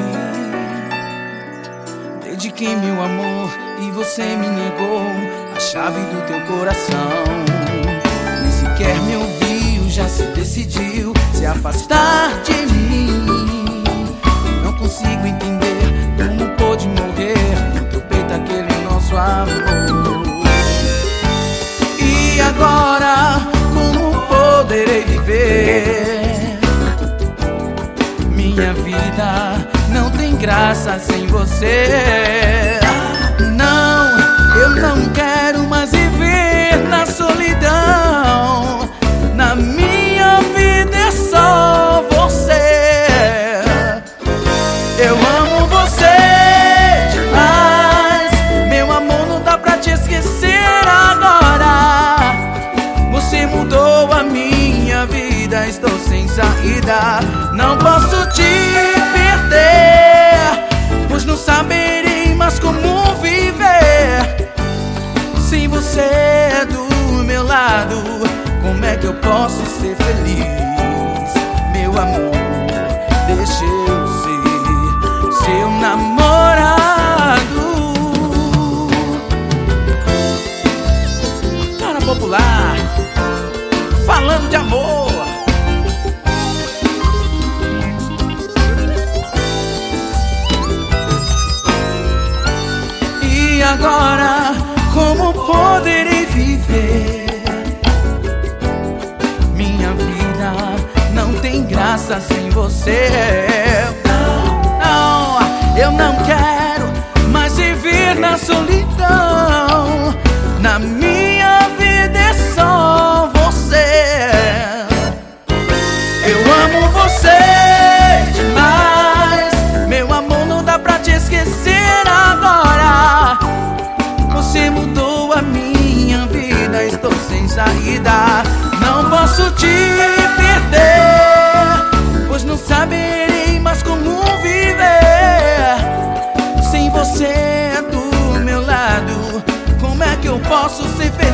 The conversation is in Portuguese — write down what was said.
Dediquei meu amor e você me negou a chave do teu coração. Nem sequer me ouviu, já se decidiu se afastar de mim. Não consigo entender como pôde morrer no teu peito aquele nosso amor. E agora, como poderei viver? Minha vida não tem graça sem você. Não, eu não quero mais viver na solidão. Na minha vida é só você. Eu amo você demais, meu amor, não dá pra te esquecer agora. Você mudou a minha vida, estou sem saída. Não posso te perder, pois não saberei mais como viver. Se você é do meu lado, como é que eu posso ser feliz? Meu amor, deixa eu ser seu namorado. Cara popular, falando de amor. E agora, como poderei viver? Minha vida não tem graça sem você. Não, eu não quero mais viver na solidão. Na minha vida é só você. Eu amo você demais, meu amor, não dá pra te esquecer agora. Você mudou a minha vida, estou sem saída. Não posso te perder, pois não saberei mais como viver. Sem você do meu lado, como é que eu posso ser feliz?